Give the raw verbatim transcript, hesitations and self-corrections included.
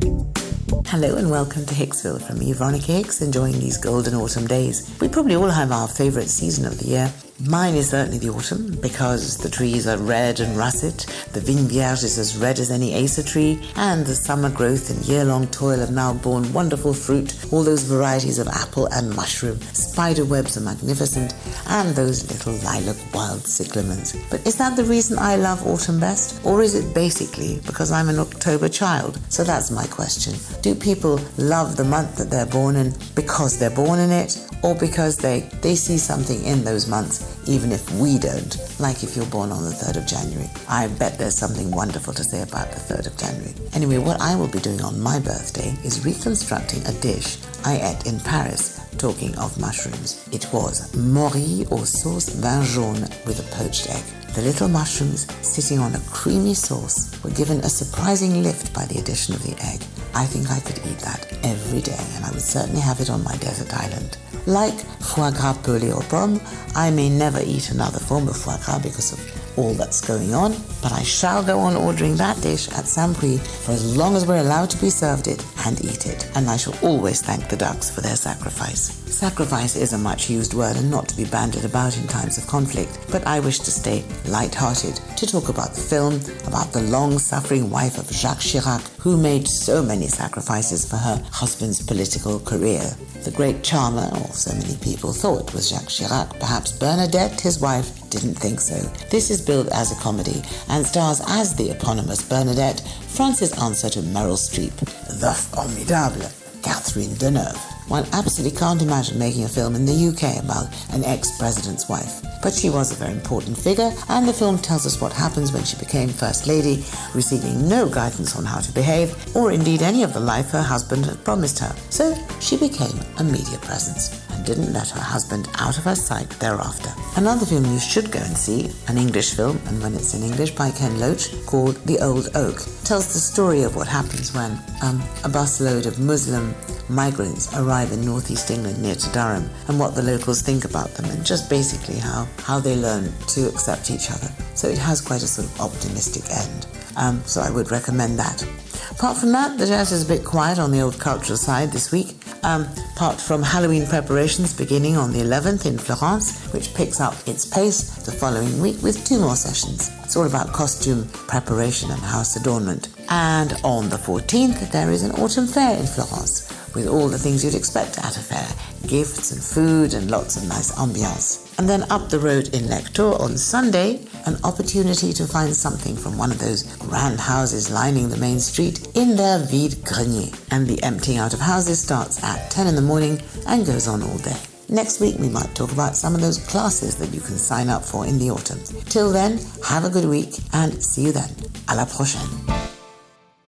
Hello and welcome to Hicksville from me, Veronica Hicks, enjoying these golden autumn days. We probably all have our favourite season of the year. Mine is certainly the autumn because the trees are red and russet, the vigne vierge is as red as any Acer tree, and the summer growth and year-long toil have now borne wonderful fruit, all those varieties of apple and mushroom. Spider webs are magnificent, and those little lilac wild cyclamens. But is that the reason I love autumn best? Or is it basically because I'm an October child? So that's my question. Do people love the month that they're born in because they're born in it, or because they, they see something in those months, even if we don't, like if you're born on the third of January. I bet there's something wonderful to say about the third of January. Anyway, what I will be doing on my birthday is reconstructing a dish I ate in Paris, talking of mushrooms. It was morille aux sauce vin jaune with a poached egg. The little mushrooms, sitting on a creamy sauce, were given a surprising lift by the addition of the egg. I think I could eat that every day, and I would certainly have it on my desert island. Like foie gras pelé aux pommes, I may never eat another form of foie gras because of all that's going on, but I shall go on ordering that dish at Saint-Prix for as long as we're allowed to be served it and eat it, and I shall always thank the ducks for their sacrifice. Sacrifice is a much-used word and not to be bandied about in times of conflict, but I wish to stay light-hearted, to talk about the film, about the long-suffering wife of Jacques Chirac, who made so many sacrifices for her husband's political career. The great charmer, or so many people thought, was Jacques Chirac. Perhaps Bernadette, his wife, didn't think so. This is billed as a comedy and stars as the eponymous Bernadette, France's answer to Meryl Streep, the formidable Catherine Deneuve. One absolutely can't imagine making a film in the U K about an ex-president's wife. But she was a very important figure, and the film tells us what happens when she became First Lady, receiving no guidance on how to behave, or indeed any of the life her husband had promised her. So she became a media presence and didn't let her husband out of her sight thereafter. Another film you should go and see, an English film, and when it's in English, by Ken Loach, called The Old Oak, tells the story of what happens when um, a busload of Muslim migrants arrive in northeast England near to Durham, and what the locals think about them, and just basically how, how they learn to accept each other. So it has quite a sort of optimistic end. Um, so I would recommend that. Apart from that, the jazz is a bit quiet on the old cultural side this week. Um, apart from Halloween preparations beginning on the eleventh in Florence, which picks up its pace the following week with two more sessions. It's all about costume preparation and house adornment. And on the fourteenth, there is an autumn fair in Florence, with all the things you'd expect at a fair, gifts and food and lots of nice ambiance. And then up the road in Lectoure on Sunday, an opportunity to find something from one of those grand houses lining the main street in their vide-grenier. And the emptying out of houses starts at ten in the morning and goes on all day. Next week we might talk about some of those classes that you can sign up for in the autumn. Till then, have a good week and see you then. À la prochaine.